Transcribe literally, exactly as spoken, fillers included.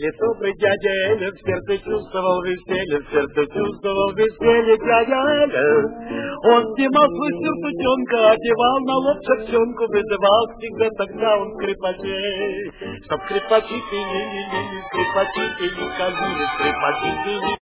И добрый дядя Эля в сердце чувствовал веселье, в сердце чувствовал веселье дядя Эля. Он снимал свой сюртутенка, одевал на лоб шапчонку, вызывал всегда тогда он скрипачей. Чтоб скрипачи пили, скрипачи пили, калили, скрипачи пили.